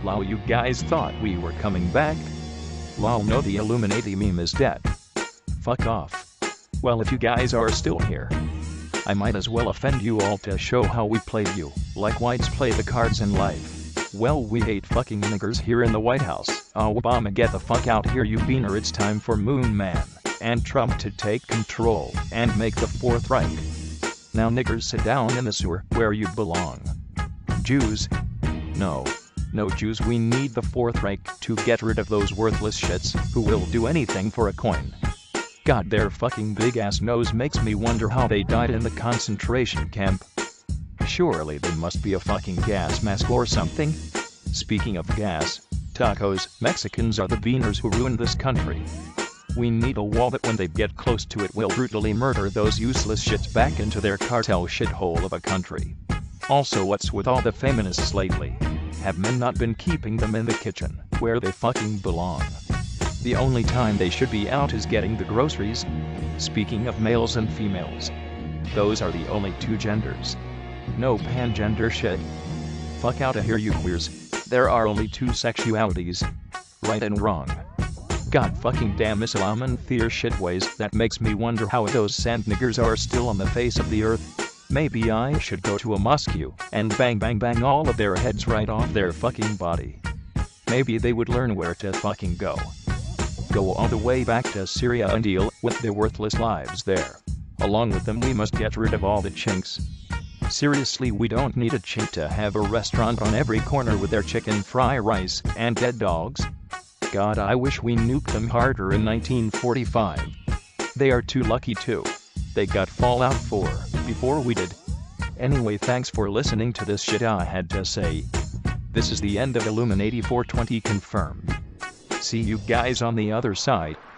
Lol, you guys thought we were coming back? Lol, no, the Illuminati meme is dead. Fuck off. Well, if you guys are still here, I might as well offend you all to show how we played you, like whites play the cards in life. Well, we hate fucking niggers here in the White House. Oh, Obama, get the fuck out here, you beaner. It's time for Moon Man and Trump to take control and make the Fourth Reich. Now niggers, sit down in the sewer where you belong. Jews? No. No Jews, we need the Fourth Reich to get rid of those worthless shits who will do anything for a coin. God, their fucking big ass nose makes me wonder how they died in the concentration camp. Surely they must be a fucking gas mask or something. Speaking of gas, tacos, Mexicans are the beaners who ruined this country. We need a wall that when they get close to it will brutally murder those useless shits back into their cartel shithole of a country. Also, what's with all the feminists lately? Have men not been keeping them in the kitchen, where they fucking belong? The only time they should be out is getting the groceries. Speaking of males and females, those are the only two genders. No pangender shit. Fuck outta here, you queers. There are only two sexualities. Right and wrong. God fucking damn Islam and their shitways, that makes me wonder how those sand niggers are still on the face of the earth. Maybe I should go to a mosque and bang bang bang all of their heads right off their fucking body. Maybe they would learn where to fucking go. Go all the way back to Syria and deal with their worthless lives there. Along with them, we must get rid of all the chinks. Seriously, we don't need a chink to have a restaurant on every corner with their chicken fry rice and dead dogs. God, I wish we nuked them harder in 1945. They are too lucky too. They got Fallout 4 before we did. Anyway, thanks for listening to this shit I had to say. This is the end of Illuminati 420 confirmed. See you guys on the other side.